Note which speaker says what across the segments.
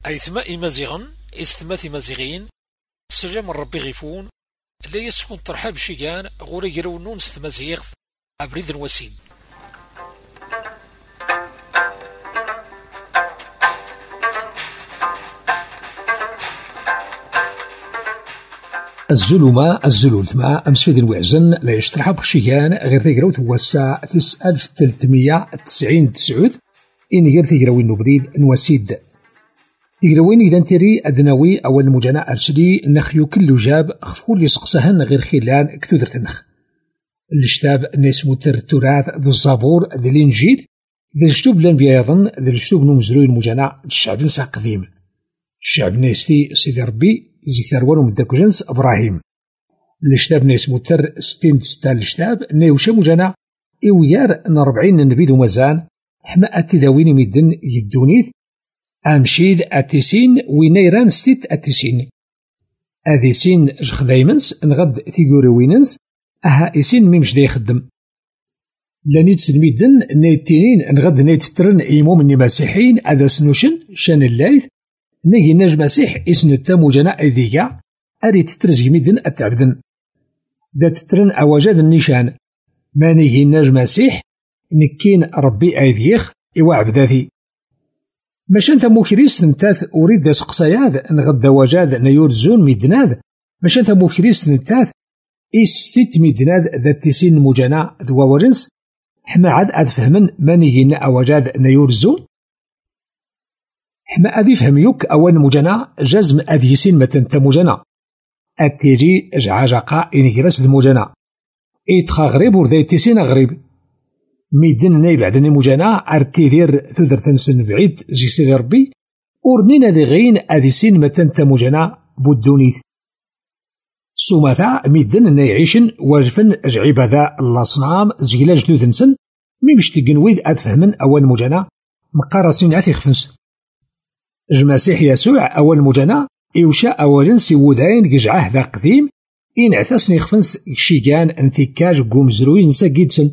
Speaker 1: أيثما إمازيغن إستمات إمازيغين سلام ربي غيفون لا يسكن ترحاب شيغان غوري يرونون ستمازيغ أبريد الوسيد.
Speaker 2: الزلولتما أمسفيد الوعزن لا يشترحها بخشيان غير تيقراو توسع 9390 إن غير تيقراو النبريد نواسيد تيقراوين إذا نتيري أدناوي أول مجانا أرسلي نخيو كل جاب خفول يسقسهن غير خلال كتودر تنخ الشتاب ناس متر التراث ذو الزابور ذو الإنجيل ذو الشتوب لانبيا يظن ذو الشتوب نمزروي المجانا الشعب نسا قديم الشعب ناستي سيدي ربي زي ثروان ومداك جنس إبراهيم الشتاب ناس متر 66 الشتاب ناوشا مجانا إويار ن40 نبيد ومزان حما أتداوين مدن يدونيث أمشيد أتسين وينيران ستيت أتسين أذي سين جخ دايمنس نغد تيقوري ويننس أها إسين ميمش دا يخدم لانيت سنميدن نيتينين نغد نيتترن إيمو مني مسيحين أذا سنوشن شان اللايث نيجي ناج مسيح إسن التامو جنا أذيكا أريد تترزق ميدن أتعبدن دا تترن أواجاد النيشان ما نيجي ناج مسيح نكين ربي أذيخ إوا عبداثي ماشان ثمو كريس نتاث أريد دا سقساياد نغد واجاد نيورزون ميدناد ماشان ثمو كريس نتاث إستيت ميدناد ذا تيسين مجانا دوا ورنس حما عاد أدفهمن مانيهن أواجاد نيورزون حما أدي فهم يوك أوان مجانا جزم أديسين متن تمجانا أتيجي جعاجاقا إنكراس دمجانا إيتخا غريب ورذا تيسين غريب ميدن ناي بعدني مجانا أرتيذير تدر تنسن بعيد زي سيدي ربي ورنين ذي غين أديسين متن تمجانا بودونيث سوماثا ميدن نايعيشن واجفن جعبادا الأصنام زيلا جدود نسن ميمش تقنويد أدفهمن أول مجانا مقارسين عثي خفنس جماسيح يسوع أول مجانا إوشا أولن سيوداين قجعه ذا قديم إن عثاسني خفنس شيقان انتكاج قوم زروين ساقيدسن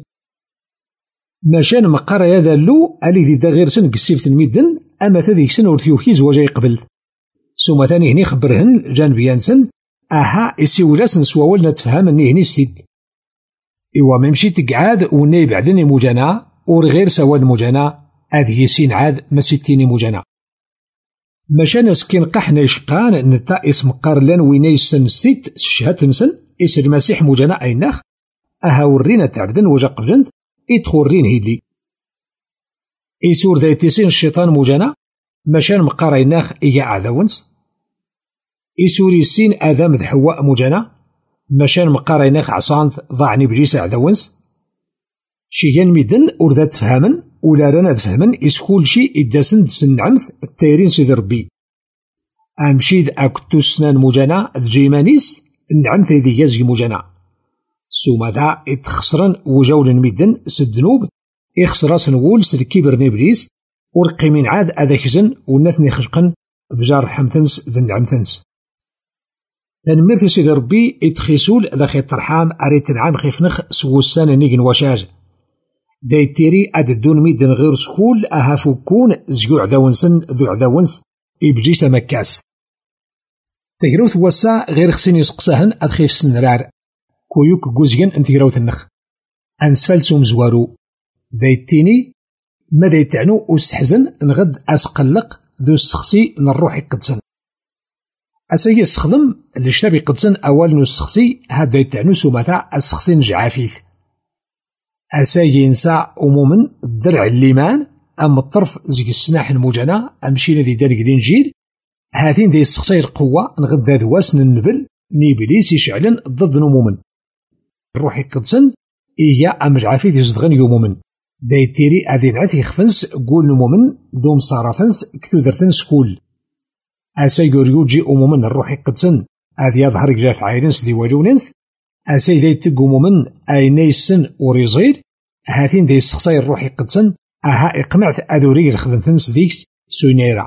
Speaker 2: ماشان مقارا يادا اللو ألي ذي دا غير سن قسيفت الميدن أما تذيك سن ورثيوكيز وجاي قبل سوماثا هني خبرهن جانبيانسن أها إسيولاسن سواولنا تفهم أني هني ستيد إوا ممشي تقعاد وني بعدني مجانا ورغير سواد مجانا هذه يسين عاد ما ستيني مجانا ماشان سكين قحنا يشقان نتا اسم قارلان ويني سن ستيد شهات نسن إس المسيح مجانا أيناخ أها ورينا تعبدن وجا قبجند إتخورين هيدي إسور ذا يتسين الشيطان مجانا ماشان مقار أيناخ إيا عذاونس إسوري السين آدم ذ حواء مجانا ماشان مقاريناخ عصانت ضاعني بجيس عدوانس شيان ميدن ورذا تفهمن ولا رانا تفهمن إسكول شي إداسن تسن عمث التايرين سيد ربي أمشيد أكتو سنان مجانا ذ جيمانيس نعمث ذي يزي مجانا سوماذا إتخسرن وجول ميدن سدنوب إخسرا سنقول سلكيبر نبليس ورقيمين عاد أذاكزن ونثني خشقن بجار حمتنس ذن نعمتنس لأن ميرثي سيدي ربي إتخيسول ذا خي الترحام أريت نعام خيفنخ سوسان نيجن وشاج دايتيري أددون ميدن غير سكول أهافو كون زيو عداونسن ذو عداونس إبجيس مكاس تجروث وسا غير خسين يسقسهن أدخيف سنرار كويوك جوزين أنت جروث النخ أنسفلسو مزوارو دايتيني ماذا يتعنو أستحزن نغد أسقلق ذو السخسي نروح يقدسن أسايا السخدم اللي شتابي قدسن أول نو السخسي هذا يتعنو سوماثا السخسي نجعافيث أسايا ينسى أمومن الدرع الليمان أم الطرف زي السناح المجانا أمشينا ذي دارق الإنجيل هذين ذي السخسي القوة نغد ذا ذواسن النبل نيبليس يشعلن ضد نمومن الروح يقدسن إيا أمجعافيث يزدغن يومومن دايتيري أذين عثي خفنس قول نمومن دوم صارفنس كتودرتنس كول أساي يوجي أمومن الروح يقدسن أذي يظهر جاف عينس دي ولوننس أساي ذي تقو ممن أينيسن وريزير هاثين ذي السخصاي الروح يقدسن أها إقمعت أذوري الخدمتنس ديكس سوينيرا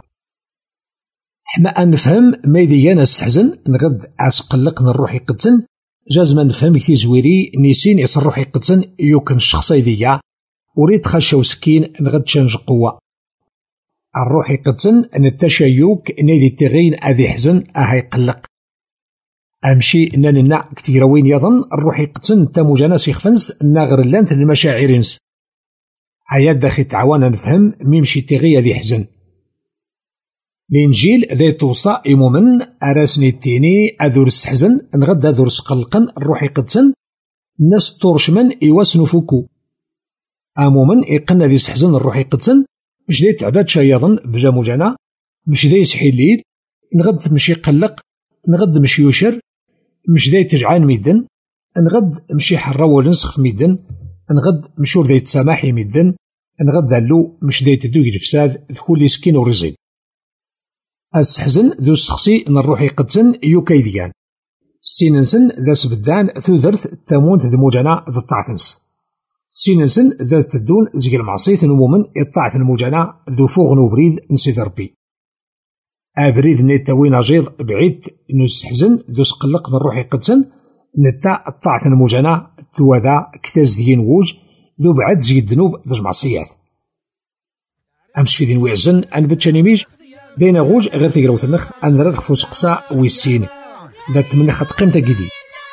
Speaker 2: حما أن نفهم ميديانا السحزن نغد أسقلقن الروح يقدسن جازما نفهم كتي زويري نيسين يس الروح يقدسن يوكن الشخصي ديا وريد خشاو سكين نغد شنج قوة الروح يقدسن أن التشيوك نيدي التغين أذي حزن أهي قلق أمشي إننا كتيروين يظن الروح يقدسن تموجانا سيخفنس ناغر اللانت المشاعرينس عياد داخل تعوانا نفهم ميمشي تغي أذي حزن الإنجيل ذي توصى إمومن أراسني التيني أذورس حزن نغد أذورس قلقن الروح يقدسن ناس تورشمن إيواس نفوكو أمومن إقنا ذي سحزن الروح يقدسن مش ذي تعباد شايضن بجا موجانا مش ذي سحي الليل نغد مشي قلق نغد مشي يوشر مش ذي تجعان ميدن نغد مشي حراو ونسخ في ميدن نغد مشور ذي تسامحي ميدن نغد ذالو مش ذي تدوي الفساد ذكولي سكين ورزين السحزن ذو السخسي ان الروح يقدسن يوكايديان سيننسن ذا سبدان ثوذرث تامونت ذو موجانا ذو الطاعتنس سيننسن ذا تدون زي المعصيث نمومن الطاعت الموجانا ذو فوغ نوبريد نسيد ربي أبريد نيتاوين عجيض بعيد نسحزن ذو سقلق ذو الروح يقدسن نتا الطاعت الموجانا ذا كتاز ديين ووج ذو بعد زي الذنوب ذو المعصيات أمس في ذين ويعزن أن بتشانيميج دينا غوج غير تقراوت النخ أن رغ فوس قصا ويسين ذا تمنى خط قيمة جديد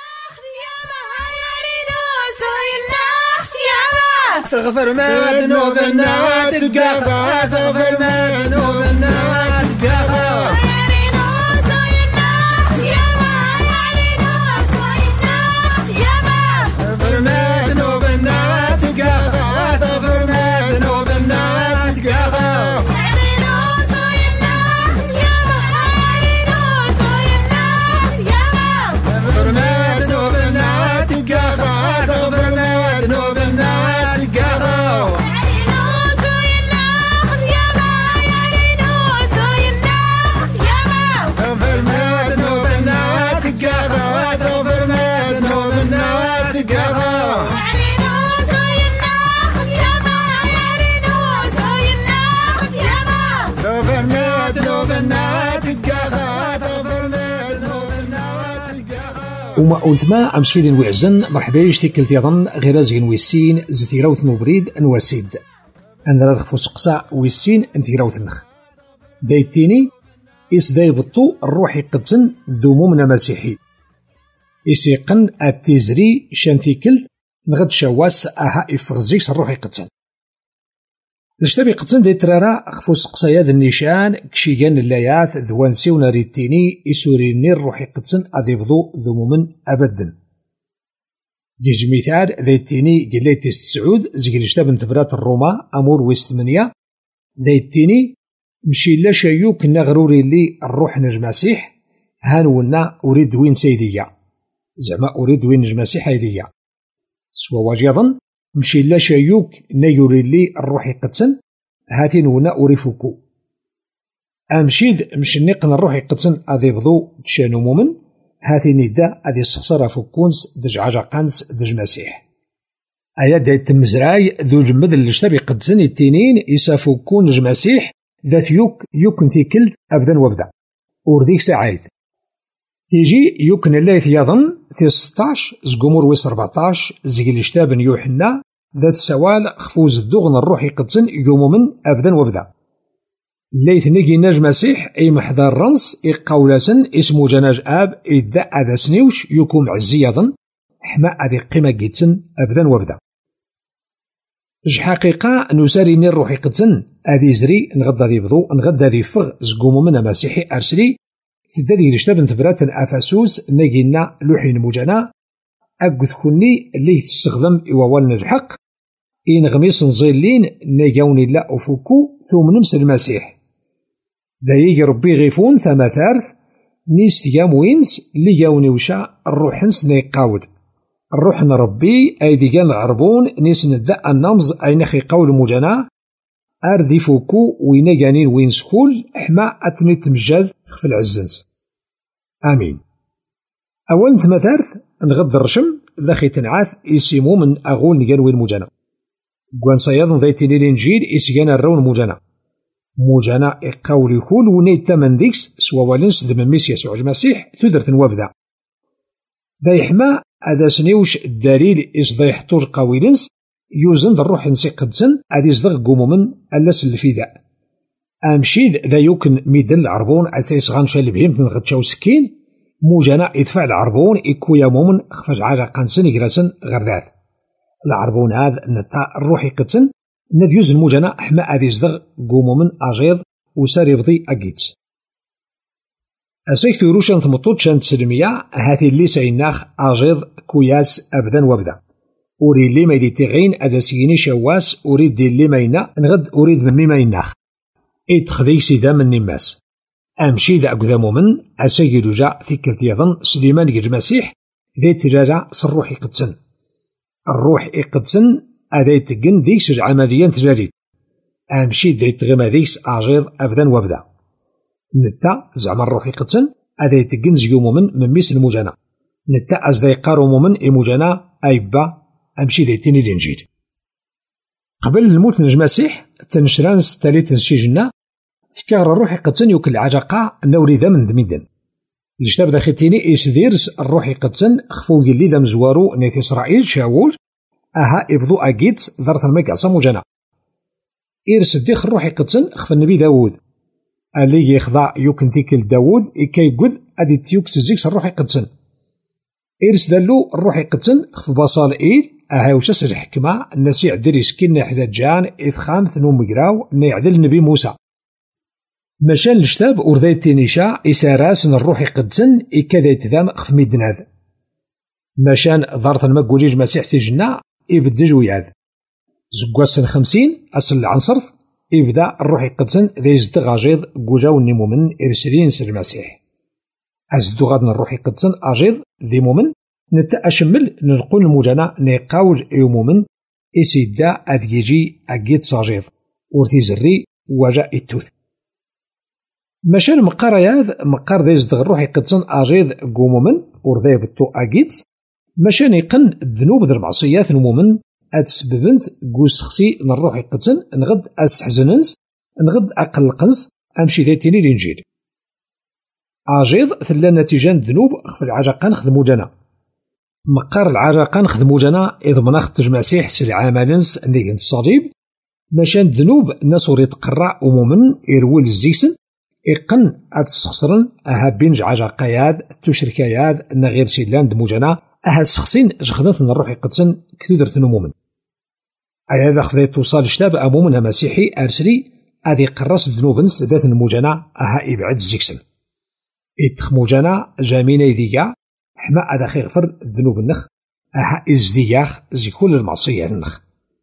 Speaker 3: تغفر ما ذنوبنا تقاطع تغفر ما ذنوبنا تقاطع
Speaker 2: وما أولتما أمس في ذين ويعزن مرحبا يشتكلت يظن غير زين ويسين زتيراوت نوبريد نواسيد أن رغ فوس قصا ويسين انتيراوت النخ دايتيني إس داي بطو الروح يقدسن ذو ممنا مسيحي إسيقن التزري شانتيكل نغد شواس أها إفغزيكس الروح يقدسن نشتبي قدسن دي ترارا خفوس قصاياد النيشان كشيغان اللايات ذوانسي وناريتيني إسوريني الروح يقدسن أذيبضو ذو ممن أبدا جيج مثال ذيتيني قليتيس تسعود زيقل اشتاب تبرات الروما أمور ويستمنيا ذيتيني مشي لا شايوك نغروري لي الروح نجماسيح هانونا أريد وين سيدية زعما أريد وين نجماسيح هيدية سوا واجيضا مشي لا شايوك نيوري لي الروح يقدسن هاتين ونا أوريفوكو أمشيد مش نقن الروح يقدسن أذي بضو تشانو مومن هاتين دا أذي السخصرة فوكونس دج عجاقانس دج مسيح أياد التمزراي ذو جمد اللي اشتبي قدسن التنين يسافوكون دج مسيح ذات يوك نتيكل أبدا وابدا ورديك سعيد يجي يوكن الله يظن في 16 زقمور ويس 14 زيقل اشتاب يوحنا ذات سوال خفوز الدغن الروح يقدسن يوم من أبدا وابدا ليث نجي ناج مسيح اي محضر رنس قولاسن اسمو جناج اب إدا أذا سنيوش يكون عزي يظن حما أذي قيمة جيتسن أبدا وابدا ج حقيقة نساريني الروح يقدسن أذي زري نغدا ذي بضو نغدا ذي فغ زقومو من مسيحي أرسلي تدادي لشتاب نتبرات أفاسوس نجينا لوحين موجانا أقد كوني اللي تستخدم إووال نجحق إن غميس نزيلين نجاوني لا أفوكو ثم نمس المسيح دا يجي ربي غيفون ثما ثارث نيس تيام وينس اللي جاوني وشا الروح نس نيقاود الروح نربي أيدي جان العربون نيس ندأ النمز أي نخي قول موجانا أردي فوكو وين جانين وينس كل حما أتني تمجد في العزنس آمين أول ثما ثارث نغض الرشم ذاخي تنعاث يسيمو من أغول نجان وين موجانا قوان صيادن ذايتيني الإنجيل إسيان الرون موجانا موجانا إقاولي كل ونيت من ديكس سوا والنس دم ميس يسوع المسيح تدرت وابدا دا يحما هذا سنيوش الدليل إصداي حطوج قاويلنس يوزن الروح نسي قدسن هذا يصدق قومو من ألس اللي في ذا أمشيد ذا يمكن ميدن العربون أساس غنشال بهم تنغتشاو سكين موجانا يدفع العربون إكويا مومن خفاج عاجا قانسن يقراسن غرداد العربون هذا نتا الروحي قدسن نديوز الموجانا حما أذي زدغ قومومن أجيض وسار يبضي أجيتس أسيك ثيروشان ثمطوط شان تسلمية هاتي اللي سيناخ أجيض كوياس أبدا وابدا أوري اللي ما يدي تغين أدا سيني شواس أريد دي اللي ماينا نغد أريد من مي مايناخ إتخذي سيدا من نماس أمشي ذا أقذا مومن أسيد جا ثيكلت يظن سليمان المسيح ذي تجارة سروحي قدسن الروح إقدسن أذي تقن ديس عمليا تجاريد أمشي ذي تغيما ديس أجيض أبدا وابدا نتا زعما الروح يقدسن أذي تقن زيو من ميس المجانا نتا أزدي قارو مومن إموجانا أيبا أمشي ذي تيني الإنجيل قبل الموت نجم مسيح تنشران ستالي تنشيجنا فكار الروح يقدسن يوكل عجقا نوري ذا من دميدن الجتاب داخلتيني إسديرس الروح يقدسن خفو يلي ذا مزوارو نيت إسرائيل شاول أها إبضو أجيتس ذرث الميك عصام وجنا إيرس الديخ الروح يقدسن خف النبي داود اللي يخضع يوكن تيكل داود إكي يقول أدي تيوكس الزيكس الروح يقدسن إيرس دالو الروح يقدسن خف بصال إيل أها وشاس الحكمة النسيع دريس كنا حدا جان إثخام ثنو مقراو نيعدل النبي موسى مشان الشتاب ورذي تينيشا إساراس الروح يقدسن إكذا يتذام خف ميدناذ مشان ضارث المقوليج مسيح سجنا إبدج وياذ زقواسن 50 أصل العنصرف إبدا الروح يقدسن ذي يزدغ أجيض قوجاو النمومن إرسلين سر المسيح أزدو غادنا الروح يقدسن أجيض ذي مومن نتا أشمل نلقون المجانا نيقاول يومومن إسيدا أذيجي أجيد صاجيض ورثي زري وجاء التوث مشان مقار ياذ مقار ذي يزدغ الروح يقدسن أجيض قومومن ورذي بتو أجيد مشان يقن الذنوب ذي المعصيات نمومن أتسببنت قوس خسي نروح يقدسن نغد أسحزننس نغد أقل قنس أمشي ذي تيني الإنجيل أجيض ثلا نتيجان ذنوب خف العجقا نخدمو جانا مقار العجقا نخدمو جانا إذ مناخ تجمسيح سل عمالنس نيجن الصليب مشان ذنوب الناس وريت قرع أمومن إرول الزيسن إقن أتسخسرن أها بينج عجقاياد تشركاياد نغير سيلان دموجانا أها السخسين جخدت نروح يقدسن كثيرة نمومن أيا ذا خذيت توصل شتاب أمومن مسيحي أرسلي أذي قرص ذنوبنس ذات الموجانا أها إبعاد الزيكسن إتخموجانا جامينا يديا حما أذا خي غفر الذنوب النخ أها إزدياخ زيكول المعصية النخ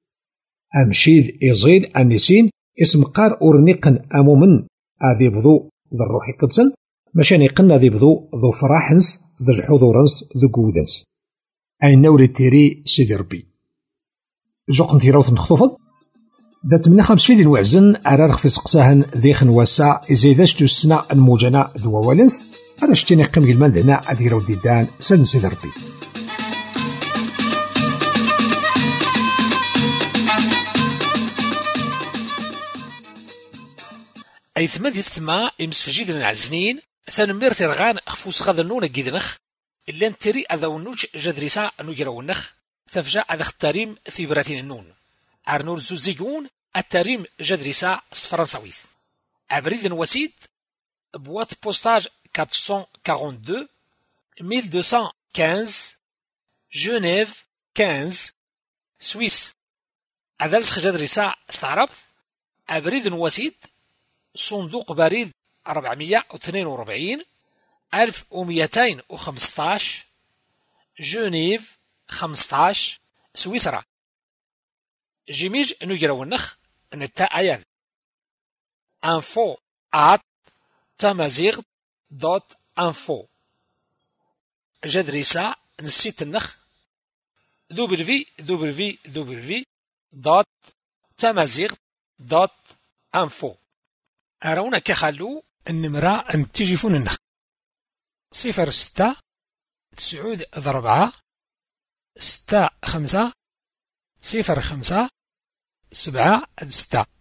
Speaker 2: أمشيذ إزيل النسين اسم قار أورنيقن أمومن أذي بضو ذا الروح يقدسن مشان يقن ذي بضو ذو فراحنس ذو الحضورنس ذو قودنس أي نوري تيري سيدي ربي جوقن تيراوث نخطوفض ذات من خمس فيدي وعزن أرارخ في سقساهن ذي خنواسا إزيداش تسنا الموجنا ذو والنس أنا شتيني قيم قلمان ذنا أديراو ديدان سن سيدي ربي
Speaker 1: أي ثماد يستمع إمسفجيد العزنين ثانمير ترغان خفوس غاذا النون جيدنخ إلا نتري أذا ونوج جدريسا نجرا النخ تفجع أذا التاريم في براتين النون عرنور زوزيقون التاريم جدريسا فرنساويث عبريد وسيد بوات بوستاج 442 1215 جنيف 15 سويس أذا لسخ جدريسا استعربت عبريد وسيد صندوق بريد 442 1215 جنيف 15 سويسرا جيميج نجرا النخ نتا أيان info@tamazight.info جدريسا نسيت النخ www.tamazight.info أرونا كخلو النمرة التليفون النخ 06 9 6 5 05 7 6